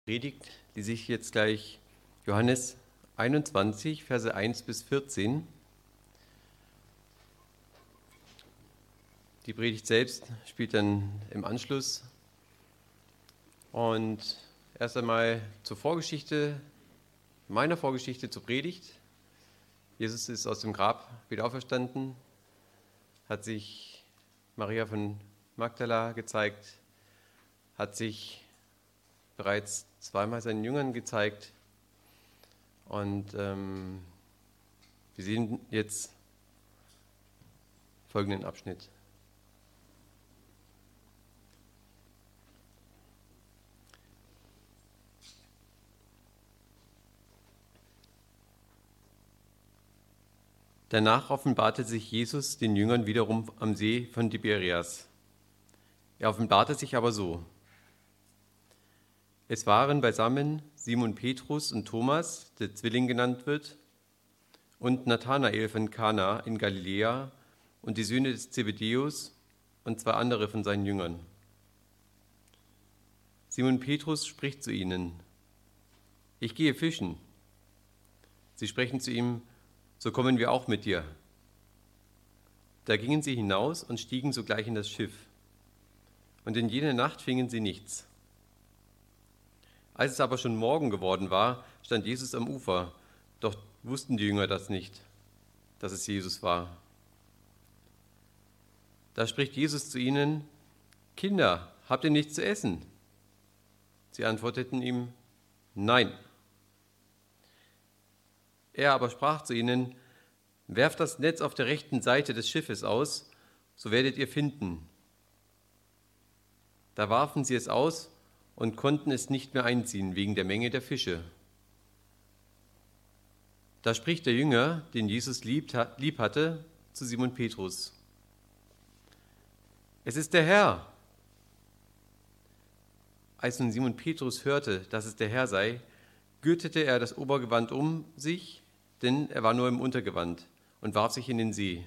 Predigt lese ich jetzt gleich Johannes 21, Verse 1 bis 14. Die Predigt selbst spielt dann im Anschluss. Und erst einmal zur Vorgeschichte, meiner Vorgeschichte zur Predigt. Jesus ist aus dem Grab wieder auferstanden, hat sich Maria von Magdala gezeigt, hat sich bereits zweimal seinen Jüngern gezeigt. Und wir sehen jetzt folgenden Abschnitt. Danach offenbarte sich Jesus den Jüngern wiederum am See von Tiberias. Er offenbarte sich aber so: Es waren beisammen Simon Petrus und Thomas, der Zwilling genannt wird, und Nathanael von Kana in Galiläa und die Söhne des Zebedäus und zwei andere von seinen Jüngern. Simon Petrus spricht zu ihnen: Ich gehe fischen. Sie sprechen zu ihm: So kommen wir auch mit dir. Da gingen sie hinaus und stiegen sogleich in das Schiff. Und in jener Nacht fingen sie nichts. Als es aber schon Morgen geworden war, stand Jesus am Ufer, doch wussten die Jünger das nicht, dass es Jesus war. Da spricht Jesus zu ihnen: Kinder, habt ihr nichts zu essen? Sie antworteten ihm: Nein. Er aber sprach zu ihnen: Werft das Netz auf der rechten Seite des Schiffes aus, so werdet ihr finden. Da warfen sie es aus und konnten es nicht mehr einziehen wegen der Menge der Fische. Da spricht der Jünger, den Jesus lieb hatte, zu Simon Petrus: Es ist der Herr. Als nun Simon Petrus hörte, dass es der Herr sei, gürtete er das Obergewand um sich, denn er war nur im Untergewand, und warf sich in den See.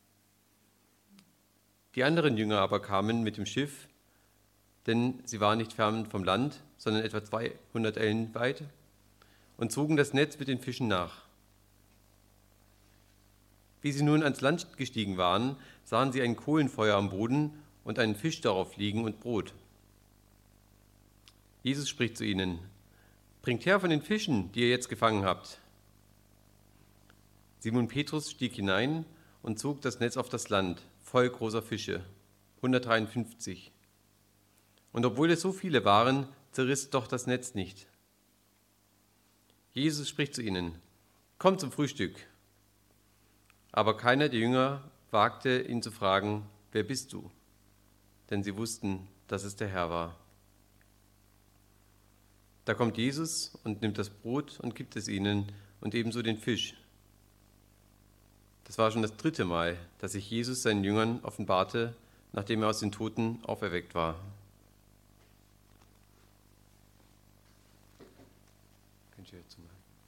Die anderen Jünger aber kamen mit dem Schiff, denn sie waren nicht fern vom Land, sondern etwa 200 Ellen weit, und zogen das Netz mit den Fischen nach. Wie sie nun ans Land gestiegen waren, sahen sie ein Kohlenfeuer am Boden und einen Fisch darauf liegen und Brot. Jesus spricht zu ihnen: Bringt her von den Fischen, die ihr jetzt gefangen habt. Simon Petrus stieg hinein und zog das Netz auf das Land, voll großer Fische, 153. Und obwohl es so viele waren, zerriss doch das Netz nicht. Jesus spricht zu ihnen: Kommt zum Frühstück. Aber keiner der Jünger wagte, ihn zu fragen: Wer bist du? Denn sie wussten, dass es der Herr war. Da kommt Jesus und nimmt das Brot und gibt es ihnen und ebenso den Fisch. Das war schon das 3. Mal, dass sich Jesus seinen Jüngern offenbarte, nachdem er aus den Toten auferweckt war. Könnt ihr jetzt mal.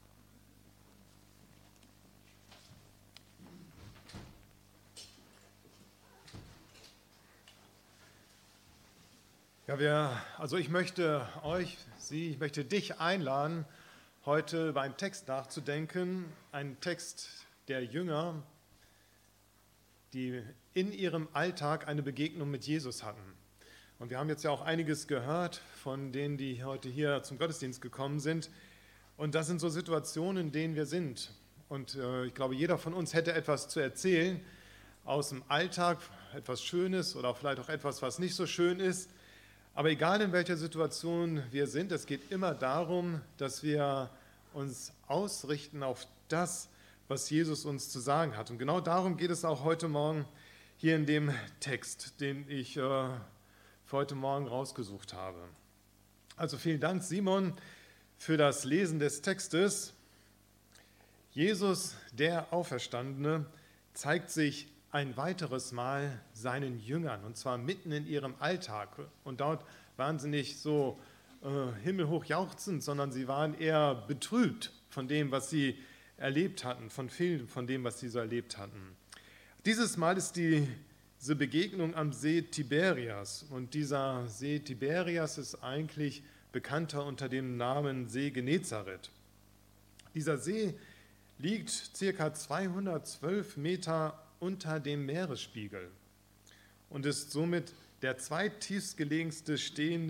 Ja, ich möchte ich möchte dich einladen, heute über einen Text nachzudenken, einen Text der Jünger, die in ihrem Alltag eine Begegnung mit Jesus hatten. Und wir haben jetzt ja auch einiges gehört von denen, die heute hier zum Gottesdienst gekommen sind. Und das sind so Situationen, in denen wir sind. Und ich glaube, jeder von uns hätte etwas zu erzählen aus dem Alltag, etwas Schönes oder vielleicht auch etwas, was nicht so schön ist. Aber egal in welcher Situation wir sind, es geht immer darum, dass wir uns ausrichten auf das, was Jesus uns zu sagen hat. Und genau darum geht es auch heute Morgen hier in dem Text, den ich für heute Morgen rausgesucht habe. Also vielen Dank, Simon, für das Lesen des Textes. Jesus, der Auferstandene, zeigt sich ein weiteres Mal seinen Jüngern, und zwar mitten in ihrem Alltag. Und dort waren sie nicht so himmelhoch jauchzend, sondern sie waren eher betrübt von dem, was sie erlebt hatten, von viel von dem, was sie so erlebt hatten. Dieses Mal ist diese Begegnung am See Tiberias. Und dieser See Tiberias ist eigentlich bekannter unter dem Namen See Genezareth. Dieser See liegt ca. 212 Meter unter dem Meeresspiegel und ist somit das zweittiefst gelegene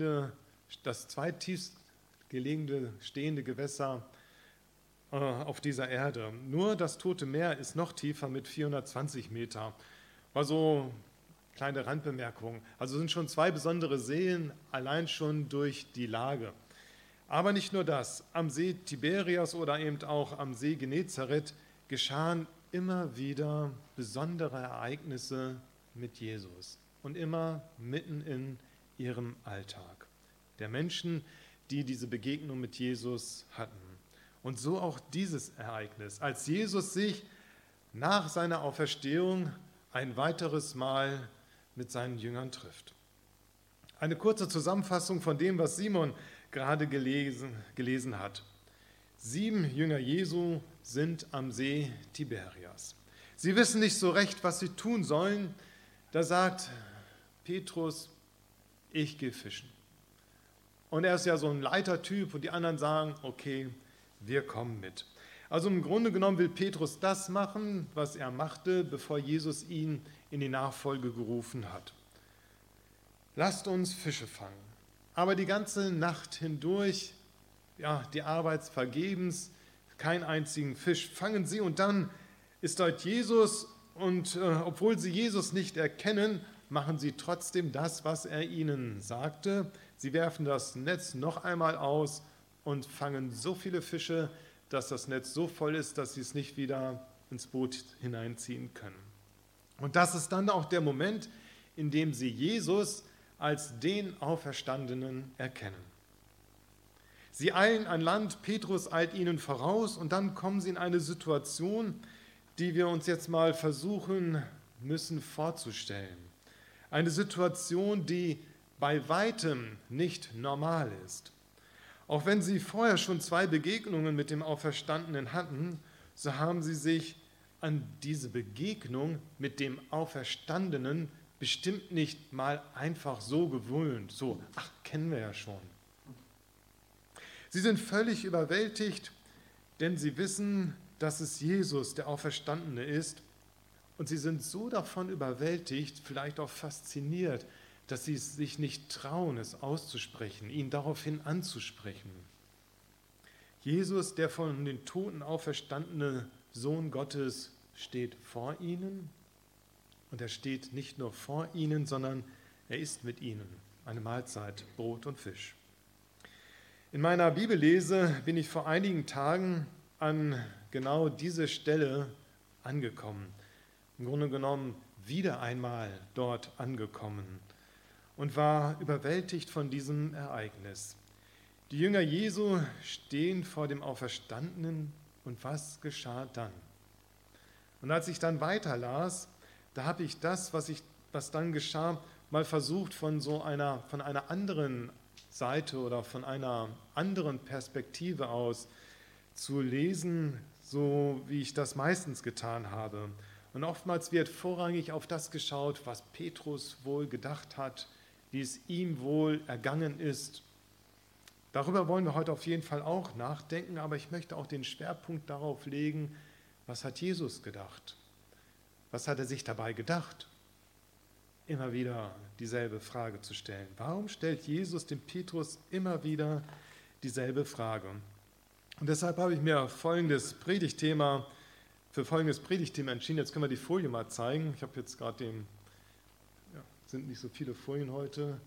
stehende Gewässer auf dieser Erde. Nur das Tote Meer ist noch tiefer mit 420 Meter. Also kleine Randbemerkung. Also sind schon zwei besondere Seen, allein schon durch die Lage. Aber nicht nur das. Am See Tiberias oder eben auch am See Genezareth geschahen immer wieder besondere Ereignisse mit Jesus und immer mitten in ihrem Alltag der Menschen, die diese Begegnung mit Jesus hatten. Und so auch dieses Ereignis, als Jesus sich nach seiner Auferstehung ein weiteres Mal mit seinen Jüngern trifft. Eine kurze Zusammenfassung von dem, was Simon gerade gelesen hat. 7 Jünger Jesu sind am See Tiberias. Sie wissen nicht so recht, was sie tun sollen. Da sagt Petrus, ich gehe fischen. Und er ist ja so ein Leitertyp und die anderen sagen, okay, wir kommen mit. Also im Grunde genommen will Petrus das machen, was er machte, bevor Jesus ihn in die Nachfolge gerufen hat. Lasst uns Fische fangen. Aber die ganze Nacht hindurch, ja, die Arbeit vergebens, keinen einzigen Fisch fangen sie und dann ist dort Jesus und obwohl sie Jesus nicht erkennen, machen sie trotzdem das, was er ihnen sagte. Sie werfen das Netz noch einmal aus und fangen so viele Fische, dass das Netz so voll ist, dass sie es nicht wieder ins Boot hineinziehen können. Und das ist dann auch der Moment, in dem sie Jesus als den Auferstandenen erkennen. Sie eilen an Land, Petrus eilt ihnen voraus und dann kommen sie in eine Situation, die wir uns jetzt mal versuchen müssen vorzustellen. Eine Situation, die bei weitem nicht normal ist. Auch wenn sie vorher schon 2 Begegnungen mit dem Auferstandenen hatten, so haben sie sich an diese Begegnung mit dem Auferstandenen bestimmt nicht mal einfach so gewöhnt. So, ach, kennen wir ja schon. Sie sind völlig überwältigt, denn sie wissen, dass es Jesus, der Auferstandene, ist. Und sie sind so davon überwältigt, vielleicht auch fasziniert, dass sie es sich nicht trauen, es auszusprechen, ihn daraufhin anzusprechen. Jesus, der von den Toten auferstandene Sohn Gottes, steht vor ihnen. Und er steht nicht nur vor ihnen, sondern er isst mit ihnen eine Mahlzeit, Brot und Fisch. In meiner Bibellese bin ich vor einigen Tagen an genau diese Stelle angekommen. Im Grunde genommen wieder einmal dort angekommen und war überwältigt von diesem Ereignis. Die Jünger Jesu stehen vor dem Auferstandenen und was geschah dann? Und als ich dann weiterlas, da habe ich das, was dann geschah, mal versucht von einer anderen Seite oder von einer anderen Perspektive aus zu lesen, so wie ich das meistens getan habe. Und oftmals wird vorrangig auf das geschaut, was Petrus wohl gedacht hat, wie es ihm wohl ergangen ist. Darüber wollen wir heute auf jeden Fall auch nachdenken, aber ich möchte auch den Schwerpunkt darauf legen, was hat Jesus gedacht? Was hat er sich dabei gedacht? Immer wieder dieselbe Frage zu stellen. Warum stellt Jesus dem Petrus immer wieder dieselbe Frage? Und deshalb habe ich mir für folgendes Predigtthema entschieden. Jetzt können wir die Folie mal zeigen. Ich habe jetzt gerade sind nicht so viele Folien heute.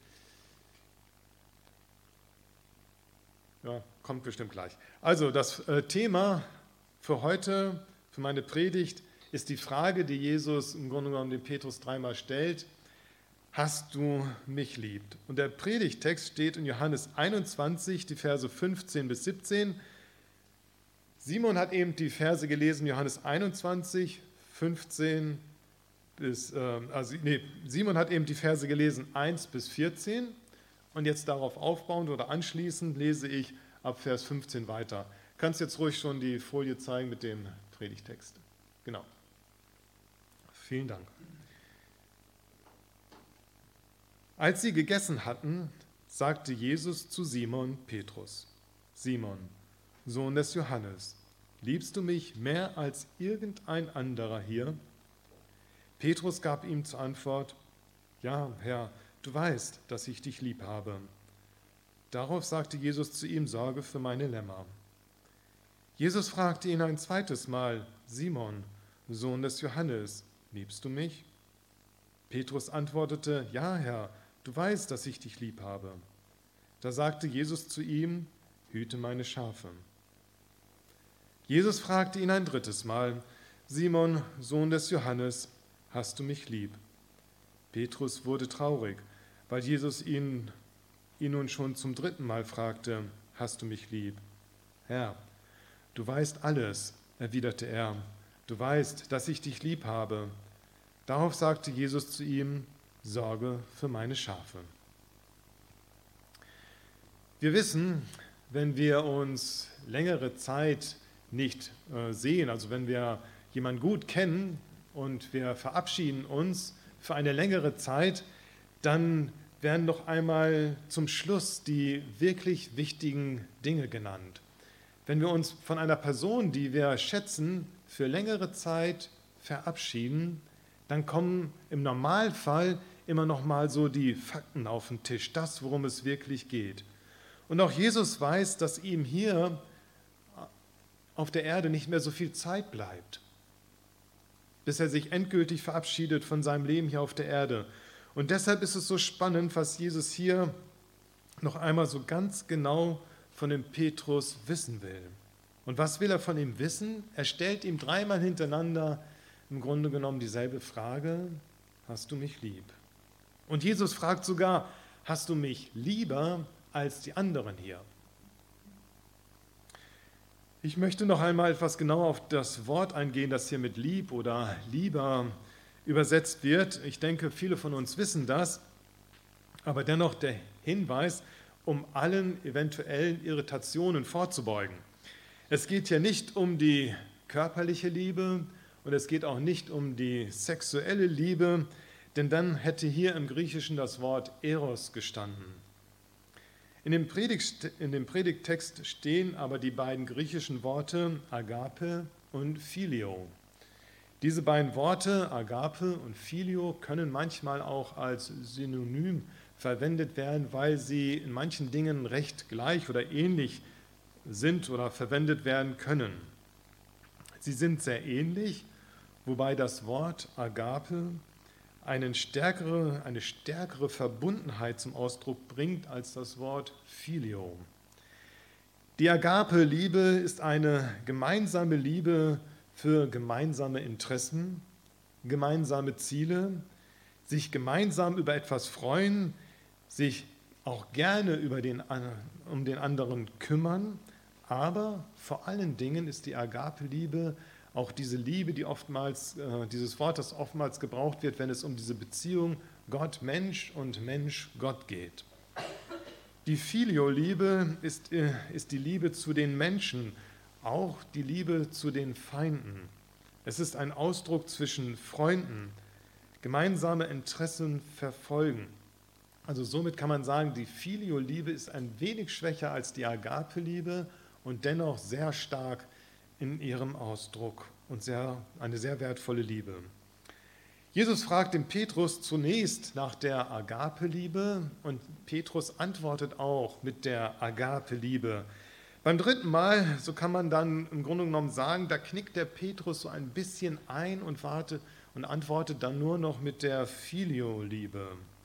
Ja, kommt bestimmt gleich. Also das Thema für heute, für meine Predigt, ist die Frage, die Jesus im Grunde genommen dem Petrus 3-mal stellt: Hast du mich lieb? Und der Predigtext steht in Johannes 21, die Verse 15 bis 17. Simon hat eben die Verse gelesen, Johannes 21, 15 bis, Simon hat eben die Verse gelesen 1 bis 14 und jetzt darauf aufbauend oder anschließend lese ich ab Vers 15 weiter. Kannst jetzt ruhig schon die Folie zeigen mit dem Predigtext. Genau. Vielen Dank. Als sie gegessen hatten, sagte Jesus zu Simon Petrus: Simon, Sohn des Johannes, liebst du mich mehr als irgendein anderer hier? Petrus gab ihm zur Antwort: Ja, Herr, du weißt, dass ich dich lieb habe. Darauf sagte Jesus zu ihm: Sorge für meine Lämmer. Jesus fragte ihn ein zweites Mal: Simon, Sohn des Johannes, liebst du mich? Petrus antwortete: Ja, Herr, du weißt, dass ich dich lieb habe. Da sagte Jesus zu ihm: Hüte meine Schafe. Jesus fragte ihn ein drittes Mal: Simon, Sohn des Johannes, hast du mich lieb? Petrus wurde traurig, weil Jesus ihn nun schon zum dritten Mal fragte: Hast du mich lieb? Herr, du weißt alles, erwiderte er. Du weißt, dass ich dich lieb habe. Darauf sagte Jesus zu ihm: Sorge für meine Schafe. Wir wissen, wenn wir uns längere Zeit nicht sehen, also wenn wir jemanden gut kennen und wir verabschieden uns für eine längere Zeit, dann werden noch einmal zum Schluss die wirklich wichtigen Dinge genannt. Wenn wir uns von einer Person, die wir schätzen, für längere Zeit verabschieden, dann kommen im Normalfall immer noch mal so die Fakten auf den Tisch, das, worum es wirklich geht. Und auch Jesus weiß, dass ihm hier auf der Erde nicht mehr so viel Zeit bleibt, bis er sich endgültig verabschiedet von seinem Leben hier auf der Erde. Und deshalb ist es so spannend, was Jesus hier noch einmal so ganz genau von dem Petrus wissen will. Und was will er von ihm wissen? Er stellt ihm dreimal hintereinander im Grunde genommen dieselbe Frage: Hast du mich lieb? Und Jesus fragt sogar: Hast du mich lieber als die anderen hier? Ich möchte noch einmal etwas genauer auf das Wort eingehen, das hier mit lieb oder lieber übersetzt wird. Ich denke, viele von uns wissen das, aber dennoch der Hinweis, um allen eventuellen Irritationen vorzubeugen. Es geht hier nicht um die körperliche Liebe und es geht auch nicht um die sexuelle Liebe, denn dann hätte hier im Griechischen das Wort Eros gestanden. In dem Predigttext stehen aber die beiden griechischen Worte Agape und Phileo. Diese beiden Worte, Agape und Phileo, können manchmal auch als Synonym verwendet werden, weil sie in manchen Dingen recht gleich oder ähnlich sind oder verwendet werden können. Sie sind sehr ähnlich, wobei das Wort Agape eine stärkere Verbundenheit zum Ausdruck bringt als das Wort Phileo. Die Agape-Liebe ist eine gemeinsame Liebe für gemeinsame Interessen, gemeinsame Ziele, sich gemeinsam über etwas freuen, sich auch gerne um den anderen kümmern, aber vor allen Dingen ist die Agape-Liebe auch diese Liebe, dieses Wort, das oftmals gebraucht wird, wenn es um diese Beziehung Gott-Mensch und Mensch-Gott geht. Die Phileo-Liebe ist die Liebe zu den Menschen, auch die Liebe zu den Feinden. Es ist ein Ausdruck zwischen Freunden, gemeinsame Interessen verfolgen. Also somit kann man sagen, die Phileo-Liebe ist ein wenig schwächer als die Agape-Liebe und dennoch sehr stark in ihrem Ausdruck und eine sehr wertvolle Liebe. Jesus fragt den Petrus zunächst nach der Agape-Liebe und Petrus antwortet auch mit der Agape-Liebe. Beim dritten Mal, so kann man dann im Grunde genommen sagen, da knickt der Petrus so ein bisschen ein und antwortet dann nur noch mit der Phileo-Liebe.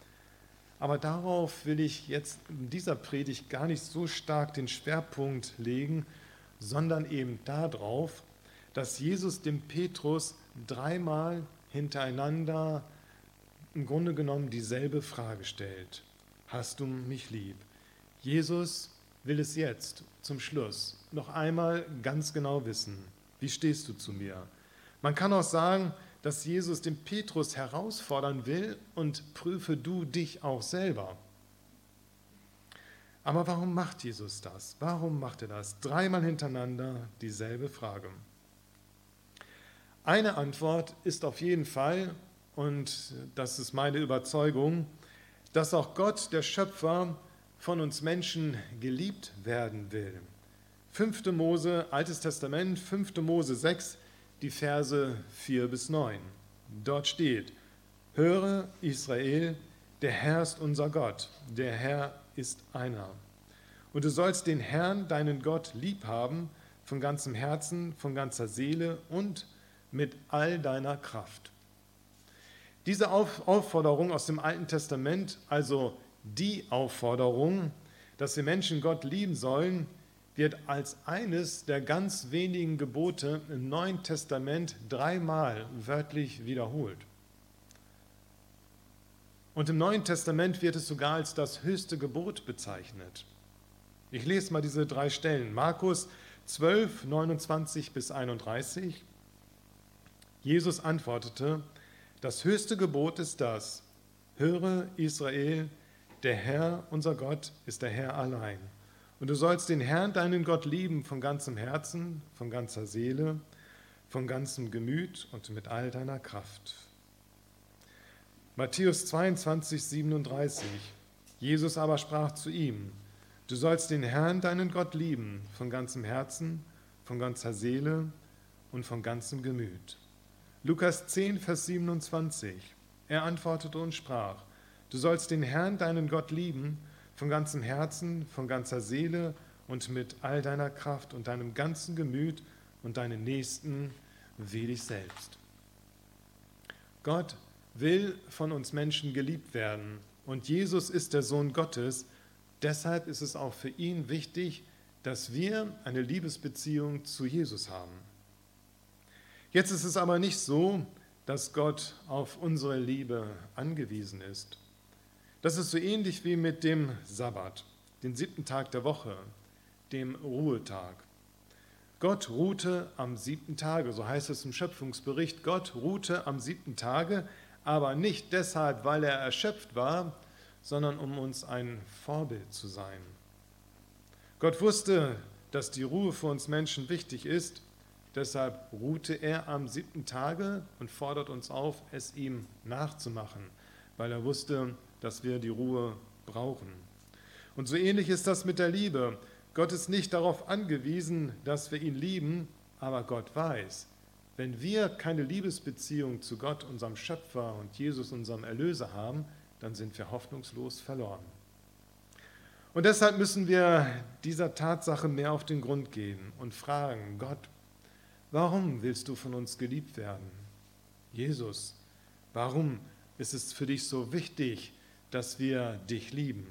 Aber darauf will ich jetzt in dieser Predigt gar nicht so stark den Schwerpunkt legen, sondern eben darauf, dass Jesus dem Petrus dreimal hintereinander im Grunde genommen dieselbe Frage stellt: Hast du mich lieb? Jesus will es jetzt zum Schluss noch einmal ganz genau wissen. Wie stehst du zu mir? Man kann auch sagen, dass Jesus den Petrus herausfordern will und prüfe du dich auch selber. Aber warum macht Jesus das? Warum macht er das? Dreimal hintereinander dieselbe Frage. Eine Antwort ist auf jeden Fall, und das ist meine Überzeugung, dass auch Gott, der Schöpfer, von uns Menschen geliebt werden will. 5. Mose, Altes Testament, 5. Mose 6, die Verse 4 bis 9. Dort steht: Höre, Israel, der Herr ist unser Gott, der Herr ist einer. Und du sollst den Herrn, deinen Gott, lieb haben, von ganzem Herzen, von ganzer Seele und mit all deiner Kraft. Diese Aufforderung aus dem Alten Testament, also die Aufforderung, dass wir Menschen Gott lieben sollen, wird als eines der ganz wenigen Gebote im Neuen Testament 3-mal wörtlich wiederholt. Und im Neuen Testament wird es sogar als das höchste Gebot bezeichnet. Ich lese mal diese 3 Stellen. Markus 12, 29 bis 31. Jesus antwortete: Das höchste Gebot ist das: Höre, Israel, der Herr, unser Gott, ist der Herr allein. Und du sollst den Herrn, deinen Gott, lieben von ganzem Herzen, von ganzer Seele, von ganzem Gemüt und mit all deiner Kraft. Matthäus 22, 37. Jesus aber sprach zu ihm: Du sollst den Herrn, deinen Gott, lieben von ganzem Herzen, von ganzer Seele und von ganzem Gemüt. Lukas 10, Vers 27. Er antwortete und sprach: Du sollst den Herrn, deinen Gott, lieben von ganzem Herzen, von ganzer Seele und mit all deiner Kraft und deinem ganzen Gemüt und deinen Nächsten wie dich selbst. Gott will von uns Menschen geliebt werden und Jesus ist der Sohn Gottes. Deshalb ist es auch für ihn wichtig, dass wir eine Liebesbeziehung zu Jesus haben. Jetzt ist es aber nicht so, dass Gott auf unsere Liebe angewiesen ist. Das ist so ähnlich wie mit dem Sabbat, den 7. Tag der Woche, dem Ruhetag. Gott ruhte am 7. Tage, so heißt es im Schöpfungsbericht. Gott ruhte am 7. Tage, aber nicht deshalb, weil er erschöpft war, sondern um uns ein Vorbild zu sein. Gott wusste, dass die Ruhe für uns Menschen wichtig ist, deshalb ruhte er am 7. Tage und fordert uns auf, es ihm nachzumachen, weil er wusste, dass wir die Ruhe brauchen. Und so ähnlich ist das mit der Liebe. Gott ist nicht darauf angewiesen, dass wir ihn lieben, aber Gott weiß, wenn wir keine Liebesbeziehung zu Gott, unserem Schöpfer, und Jesus, unserem Erlöser, haben, dann sind wir hoffnungslos verloren. Und deshalb müssen wir dieser Tatsache mehr auf den Grund gehen und fragen: Gott, warum willst du von uns geliebt werden? Jesus, warum ist es für dich so wichtig, dass wir dich lieben?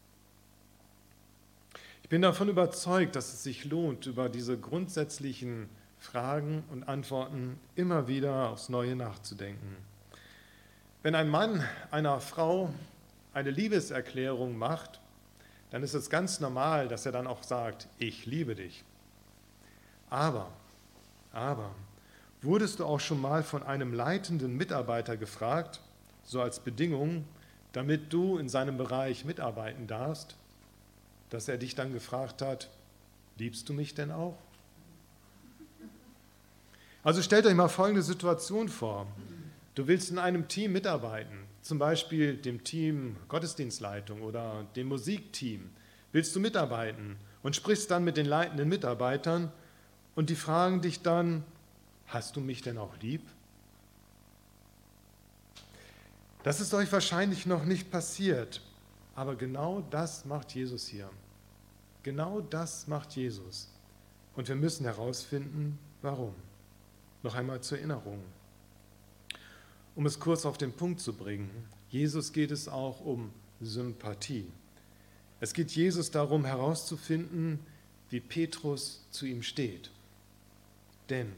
Ich bin davon überzeugt, dass es sich lohnt, über diese grundsätzlichen Fragen und Antworten immer wieder aufs Neue nachzudenken. Wenn ein Mann einer Frau eine Liebeserklärung macht, dann ist es ganz normal, dass er dann auch sagt: Ich liebe dich. Aber, wurdest du auch schon mal von einem leitenden Mitarbeiter gefragt, so als Bedingung, damit du in seinem Bereich mitarbeiten darfst, dass er dich dann gefragt hat: Liebst du mich denn auch? Also stellt euch mal folgende Situation vor. Du willst in einem Team mitarbeiten, zum Beispiel dem Team Gottesdienstleitung oder dem Musikteam. Willst du mitarbeiten und sprichst dann mit den leitenden Mitarbeitern und die fragen dich dann: Hast du mich denn auch lieb? Das ist euch wahrscheinlich noch nicht passiert, aber genau das macht Jesus hier. Genau das macht Jesus. Und wir müssen herausfinden, warum. Noch einmal zur Erinnerung. Um es kurz auf den Punkt zu bringen: Jesus geht es auch um Sympathie. Es geht Jesus darum, herauszufinden, wie Petrus zu ihm steht. Denn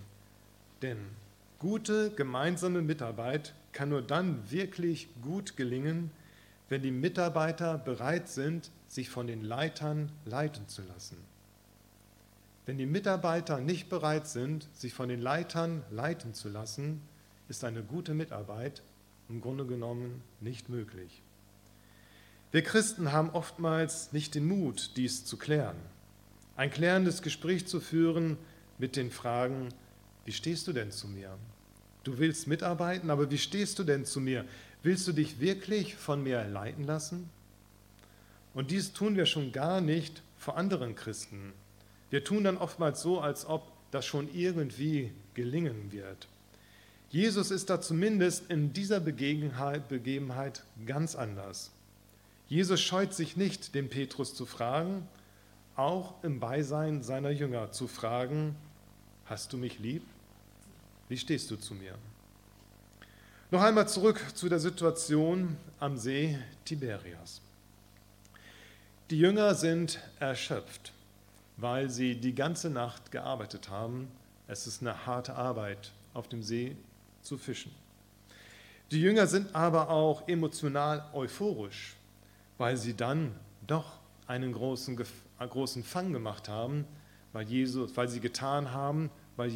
gute gemeinsame Mitarbeit kann nur dann wirklich gut gelingen, wenn die Mitarbeiter bereit sind, sich von den Leitern leiten zu lassen. Wenn die Mitarbeiter nicht bereit sind, sich von den Leitern leiten zu lassen, ist eine gute Mitarbeit im Grunde genommen nicht möglich. Wir Christen haben oftmals nicht den Mut, dies zu klären. Ein klärendes Gespräch zu führen mit den Fragen: Wie stehst du denn zu mir? Du willst mitarbeiten, aber wie stehst du denn zu mir? Willst du dich wirklich von mir leiten lassen? Und dies tun wir schon gar nicht vor anderen Christen. Wir tun dann oftmals so, als ob das schon irgendwie gelingen wird. Jesus ist da zumindest in dieser Begebenheit ganz anders. Jesus scheut sich nicht, den Petrus zu fragen, auch im Beisein seiner Jünger zu fragen: Hast du mich lieb? Wie stehst du zu mir? Noch einmal zurück zu der Situation am See Tiberias. Die Jünger sind erschöpft, weil sie die ganze Nacht gearbeitet haben. Es ist eine harte Arbeit, auf dem See zu fischen. Die Jünger sind aber auch emotional euphorisch, weil sie dann doch einen großen Fang gemacht haben, weil sie getan haben, was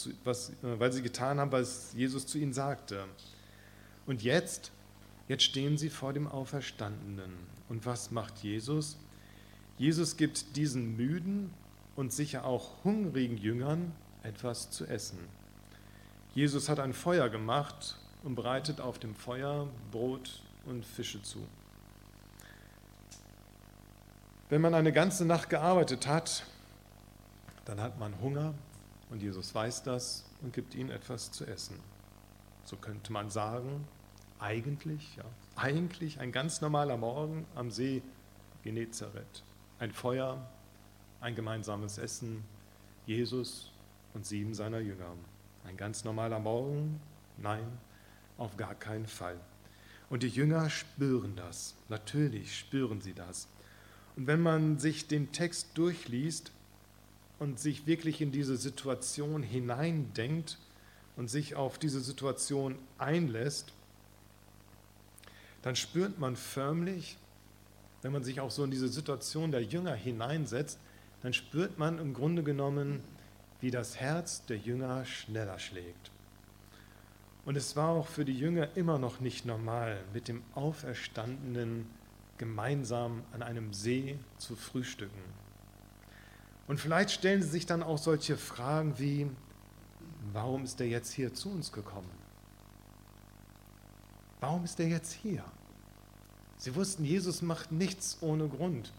Jesus zu ihnen sagte. Und jetzt stehen sie vor dem Auferstandenen. Und was macht Jesus? Jesus gibt diesen müden und sicher auch hungrigen Jüngern etwas zu essen. Jesus hat ein Feuer gemacht und bereitet auf dem Feuer Brot und Fische zu. Wenn man eine ganze Nacht gearbeitet hat, dann hat man Hunger und Jesus weiß das und gibt ihnen etwas zu essen. So könnte man sagen, eigentlich ein ganz normaler Morgen am See Genezareth. Ein Feuer, ein gemeinsames Essen, Jesus und 7 seiner Jünger. Ein ganz normaler Morgen? Nein, auf gar keinen Fall. Und die Jünger spüren das. Natürlich spüren sie das. Und wenn man sich den Text durchliest und sich wirklich in diese Situation hineindenkt und sich auf diese Situation einlässt, dann spürt man förmlich, wenn man sich auch so in diese Situation der Jünger hineinsetzt, dann spürt man im Grunde genommen, wie das Herz der Jünger schneller schlägt. Und es war auch für die Jünger immer noch nicht normal, mit dem Auferstandenen gemeinsam an einem See zu frühstücken. Und vielleicht stellen sie sich dann auch solche Fragen wie: Warum ist er jetzt hier zu uns gekommen? Warum ist er jetzt hier? Sie wussten, Jesus macht nichts ohne Grund.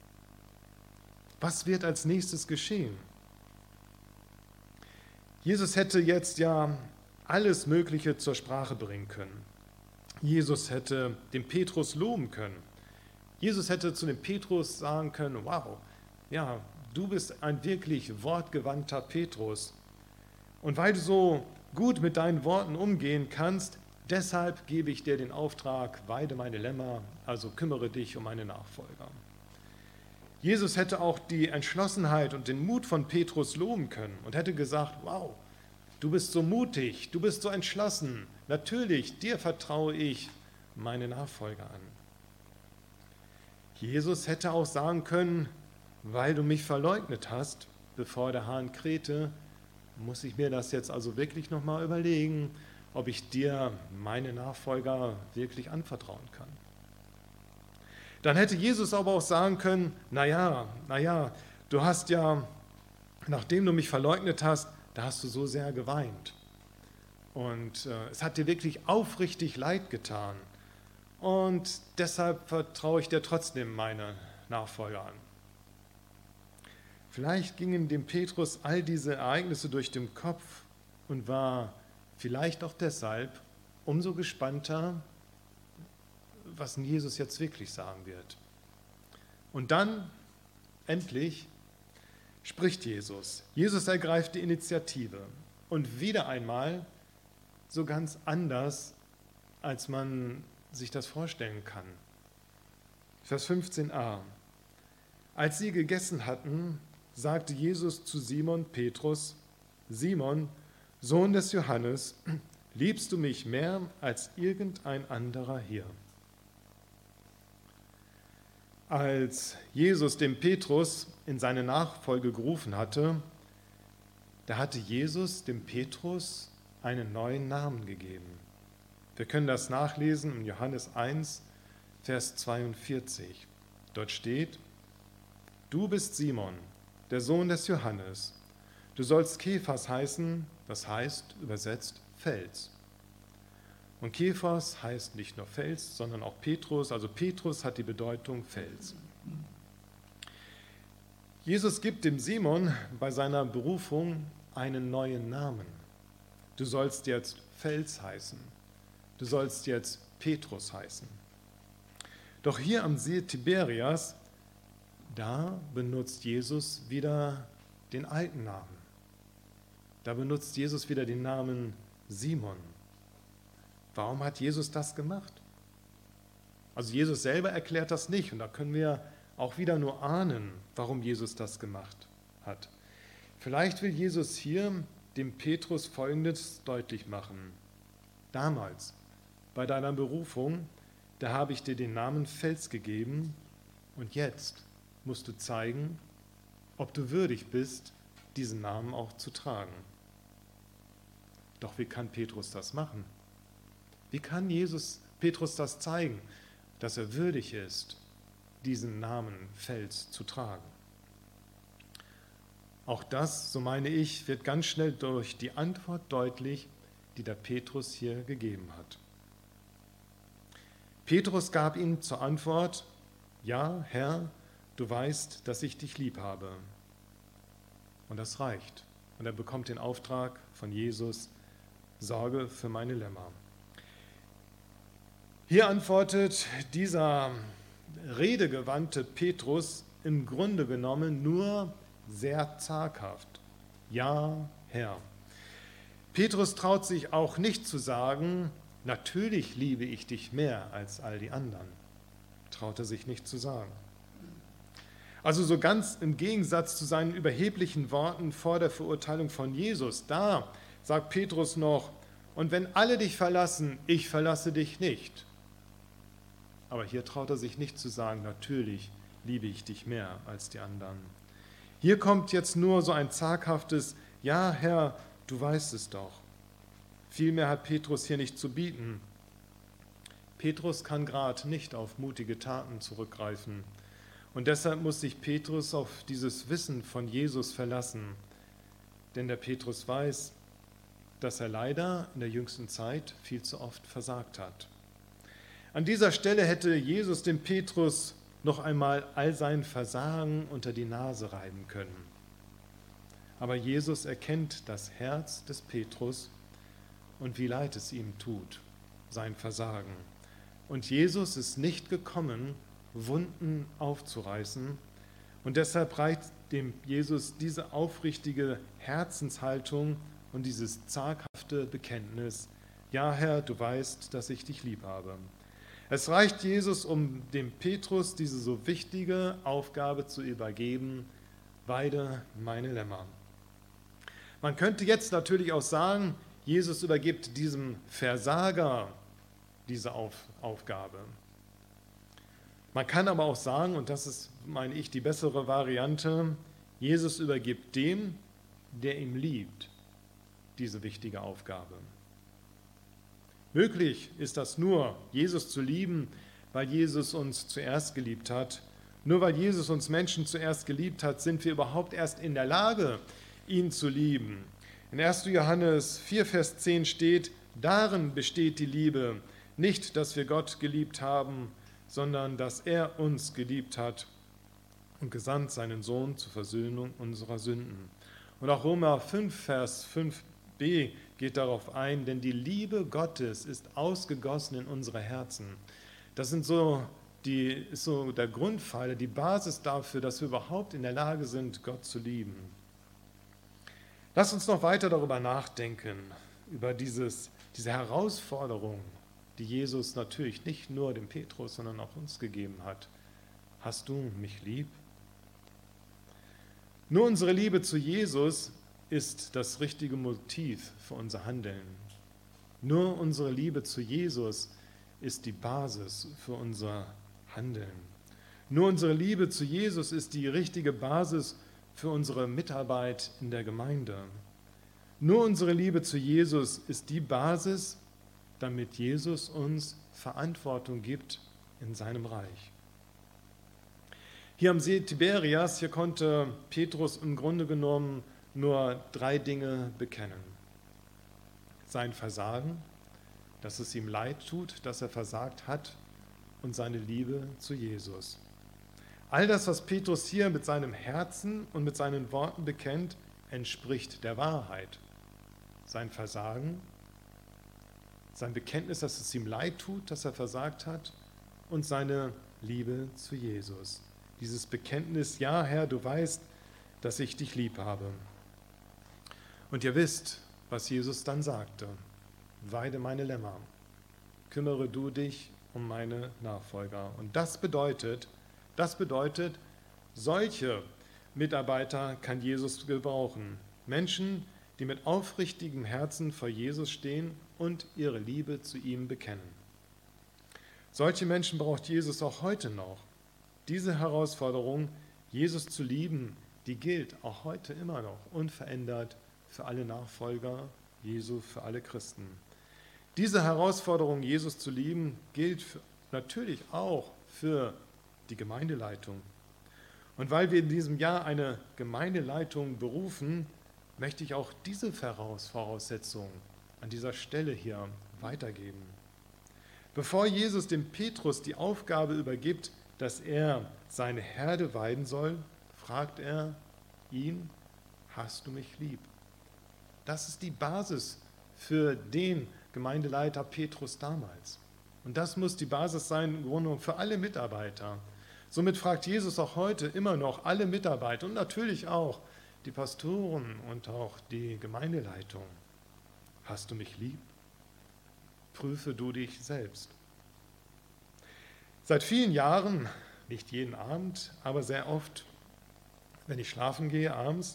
Was wird als nächstes geschehen? Jesus hätte jetzt ja alles Mögliche zur Sprache bringen können. Jesus hätte den Petrus loben können. Jesus hätte zu dem Petrus sagen können: Wow, ja, du bist ein wirklich wortgewandter Petrus. Und weil du so gut mit deinen Worten umgehen kannst, deshalb gebe ich dir den Auftrag: Weide meine Lämmer, also kümmere dich um meine Nachfolger. Jesus hätte auch die Entschlossenheit und den Mut von Petrus loben können und hätte gesagt: Wow, du bist so mutig, du bist so entschlossen. Natürlich, dir vertraue ich meine Nachfolger an. Jesus hätte auch sagen können: Weil du mich verleugnet hast, bevor der Hahn krähte, muss ich mir das jetzt also wirklich nochmal überlegen, ob ich dir meine Nachfolger wirklich anvertrauen kann. Dann hätte Jesus aber auch sagen können: Naja, du hast ja, nachdem du mich verleugnet hast, da hast du so sehr geweint. Und es hat dir wirklich aufrichtig leid getan. Und deshalb vertraue ich dir trotzdem meine Nachfolger an. Vielleicht gingen dem Petrus all diese Ereignisse durch den Kopf und war vielleicht auch deshalb umso gespannter, was Jesus jetzt wirklich sagen wird. Und dann, endlich, spricht Jesus. Jesus ergreift die Initiative. Und wieder einmal so ganz anders, als man sich das vorstellen kann. Vers 15a. Als sie gegessen hatten, sagte Jesus zu Simon Petrus: Simon, Sohn des Johannes, liebst du mich mehr als irgendein anderer hier? Als Jesus den Petrus in seine Nachfolge gerufen hatte, da hatte Jesus dem Petrus einen neuen Namen gegeben. Wir können das nachlesen in Johannes 1, Vers 42. Dort steht: Du bist Simon, der Sohn des Johannes. Du sollst Kephas heißen, das heißt übersetzt Fels. Und Kephas heißt nicht nur Fels, sondern auch Petrus. Also Petrus hat die Bedeutung Fels. Jesus gibt dem Simon bei seiner Berufung einen neuen Namen. Du sollst jetzt Fels heißen. Du sollst jetzt Petrus heißen. Doch hier am See Tiberias, da benutzt Jesus wieder den alten Namen. Da benutzt Jesus wieder den Namen Simon. Warum hat Jesus das gemacht? Also Jesus selber erklärt das nicht und da können wir auch wieder nur ahnen, warum Jesus das gemacht hat. Vielleicht will Jesus hier dem Petrus Folgendes deutlich machen. Damals, bei deiner Berufung, da habe ich dir den Namen Fels gegeben und jetzt musst du zeigen, ob du würdig bist, diesen Namen auch zu tragen. Doch wie kann Petrus das machen? Wie kann Petrus das zeigen, dass er würdig ist, diesen Namen Fels zu tragen? Auch das, so meine ich, wird ganz schnell durch die Antwort deutlich, die der Petrus hier gegeben hat. Petrus gab ihm zur Antwort: Ja, Herr, du weißt, dass ich dich lieb habe. Und das reicht. Und er bekommt den Auftrag von Jesus: Sorge für meine Lämmer. Hier antwortet dieser redegewandte Petrus im Grunde genommen nur sehr zaghaft: Ja, Herr. Petrus traut sich auch nicht zu sagen: Natürlich liebe ich dich mehr als all die anderen. Traut er sich nicht zu sagen. Also so ganz im Gegensatz zu seinen überheblichen Worten vor der Verurteilung von Jesus, da sagt Petrus noch: Und wenn alle dich verlassen, ich verlasse dich nicht. Aber hier traut er sich nicht zu sagen: Natürlich liebe ich dich mehr als die anderen. Hier kommt jetzt nur so ein zaghaftes: Ja, Herr, du weißt es doch. Vielmehr hat Petrus hier nicht zu bieten. Petrus kann gerade nicht auf mutige Taten zurückgreifen. Und deshalb muss sich Petrus auf dieses Wissen von Jesus verlassen. Denn der Petrus weiß, dass er leider in der jüngsten Zeit viel zu oft versagt hat. An dieser Stelle hätte Jesus dem Petrus noch einmal all sein Versagen unter die Nase reiben können. Aber Jesus erkennt das Herz des Petrus und wie leid es ihm tut, sein Versagen. Und Jesus ist nicht gekommen, Wunden aufzureißen. Und deshalb reicht dem Jesus diese aufrichtige Herzenshaltung und dieses zaghafte Bekenntnis: Ja, Herr, du weißt, dass ich dich lieb habe. Es reicht Jesus, um dem Petrus diese so wichtige Aufgabe zu übergeben: Weide meine Lämmer. Man könnte jetzt natürlich auch sagen, Jesus übergibt diesem Versager diese Aufgabe. Man kann aber auch sagen, und das ist, meine ich, die bessere Variante: Jesus übergibt dem, der ihn liebt, diese wichtige Aufgabe. Möglich ist das nur, Jesus zu lieben, weil Jesus uns zuerst geliebt hat. Nur weil Jesus uns Menschen zuerst geliebt hat, sind wir überhaupt erst in der Lage, ihn zu lieben. In 1. Johannes 4, Vers 10 steht: Darin besteht die Liebe, nicht, dass wir Gott geliebt haben, sondern dass er uns geliebt hat und gesandt seinen Sohn zur Versöhnung unserer Sünden. Und auch Römer 5, Vers 5b geht darauf ein: Denn die Liebe Gottes ist ausgegossen in unsere Herzen. Das ist so der Grundpfeiler, die Basis dafür, dass wir überhaupt in der Lage sind, Gott zu lieben. Lass uns noch weiter darüber nachdenken, über diese Herausforderung, die Jesus natürlich nicht nur dem Petrus, sondern auch uns gegeben hat. Hast du mich lieb? Nur unsere Liebe zu Jesus ist das richtige Motiv für unser Handeln. Nur unsere Liebe zu Jesus ist die Basis für unser Handeln. Nur unsere Liebe zu Jesus ist die richtige Basis für unsere Mitarbeit in der Gemeinde. Nur unsere Liebe zu Jesus ist die Basis, damit Jesus uns Verantwortung gibt in seinem Reich. Hier am See Tiberias, hier konnte Petrus im Grunde genommen nur 3 Dinge bekennen: sein Versagen, dass es ihm leid tut, dass er versagt hat und seine Liebe zu Jesus. All das, was Petrus hier mit seinem Herzen und mit seinen Worten bekennt, entspricht der Wahrheit. Sein Versagen, sein Bekenntnis, dass es ihm leid tut, dass er versagt hat, und seine Liebe zu Jesus. Dieses Bekenntnis, ja Herr, du weißt, dass ich dich lieb habe. Und ihr wisst, was Jesus dann sagte: Weide meine Lämmer, kümmere du dich um meine Nachfolger. Und das bedeutet, solche Mitarbeiter kann Jesus gebrauchen. Menschen, die mit aufrichtigem Herzen vor Jesus stehen und ihre Liebe zu ihm bekennen. Solche Menschen braucht Jesus auch heute noch. Diese Herausforderung, Jesus zu lieben, die gilt auch heute immer noch unverändert für alle Nachfolger Jesu, für alle Christen. Diese Herausforderung, Jesus zu lieben, gilt natürlich auch für die Gemeindeleitung. Und weil wir in diesem Jahr eine Gemeindeleitung berufen, möchte ich auch diese Voraussetzung an dieser Stelle hier weitergeben. Bevor Jesus dem Petrus die Aufgabe übergibt, dass er seine Herde weiden soll, fragt er ihn: Hast du mich lieb? Das ist die Basis für den Gemeindeleiter Petrus damals. Und das muss die Basis sein, im Grunde für alle Mitarbeiter. Somit fragt Jesus auch heute immer noch alle Mitarbeiter und natürlich auch die Pastoren und auch die Gemeindeleitung: Hast du mich lieb? Prüfe du dich selbst. Seit vielen Jahren, nicht jeden Abend, aber sehr oft, wenn ich schlafen gehe abends,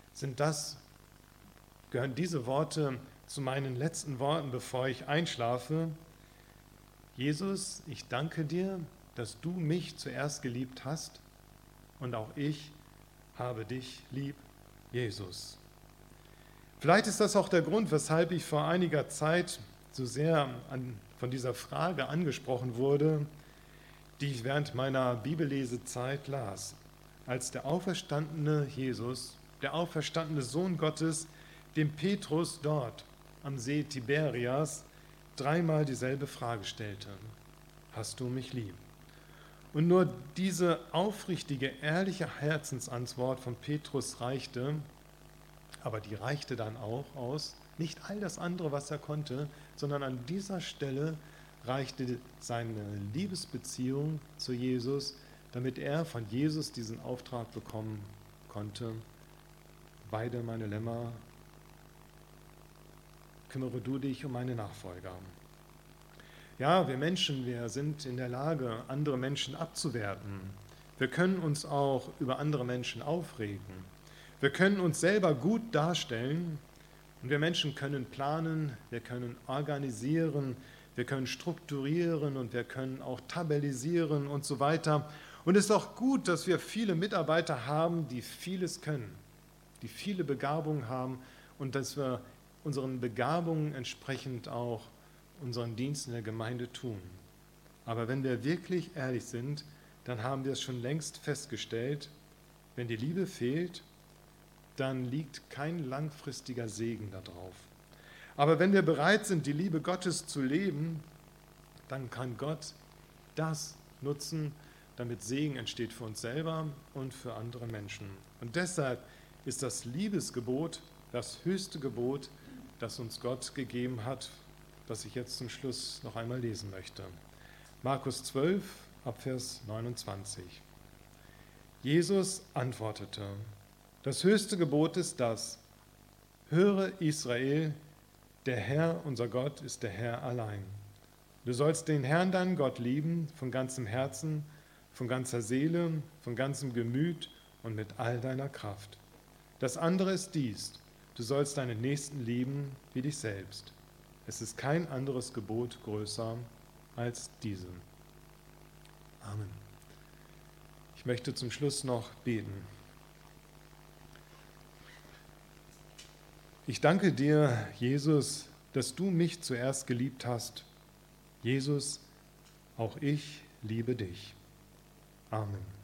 gehören diese Worte zu meinen letzten Worten, bevor ich einschlafe. Jesus, ich danke dir, dass du mich zuerst geliebt hast und auch ich habe dich lieb, Jesus. Vielleicht ist das auch der Grund, weshalb ich vor einiger Zeit so sehr von dieser Frage angesprochen wurde, die ich während meiner Bibellesezeit las, als der auferstandene Jesus, der auferstandene Sohn Gottes, dem Petrus dort am See Tiberias dreimal dieselbe Frage stellte: Hast du mich lieb? Und nur diese aufrichtige, ehrliche Herzensantwort von Petrus reichte, aber die reichte dann auch aus, nicht all das andere, was er konnte, sondern an dieser Stelle reichte seine Liebesbeziehung zu Jesus, damit er von Jesus diesen Auftrag bekommen konnte: Weide meine Lämmer, kümmere du dich um meine Nachfolger. Ja, wir Menschen, wir sind in der Lage, andere Menschen abzuwerten. Wir können uns auch über andere Menschen aufregen. Wir können uns selber gut darstellen und wir Menschen können planen, wir können organisieren, wir können strukturieren und wir können auch tabellisieren und so weiter. Und es ist auch gut, dass wir viele Mitarbeiter haben, die vieles können, die viele Begabungen haben und dass wir unseren Begabungen entsprechend auch unseren Dienst in der Gemeinde tun. Aber wenn wir wirklich ehrlich sind, dann haben wir es schon längst festgestellt: Wenn die Liebe fehlt, dann liegt kein langfristiger Segen darauf. Aber wenn wir bereit sind, die Liebe Gottes zu leben, dann kann Gott das nutzen, damit Segen entsteht für uns selber und für andere Menschen. Und deshalb ist das Liebesgebot das höchste Gebot, das uns Gott gegeben hat, das ich jetzt zum Schluss noch einmal lesen möchte. Markus 12, Abvers 29. Jesus antwortete: Das höchste Gebot ist das: Höre Israel, der Herr, unser Gott, ist der Herr allein. Du sollst den Herrn, deinen Gott, lieben von ganzem Herzen, von ganzer Seele, von ganzem Gemüt und mit all deiner Kraft. Das andere ist dies: Du sollst deinen Nächsten lieben wie dich selbst. Es ist kein anderes Gebot größer als diesem. Amen. Ich möchte zum Schluss noch beten. Ich danke dir, Jesus, dass du mich zuerst geliebt hast. Jesus, auch ich liebe dich. Amen.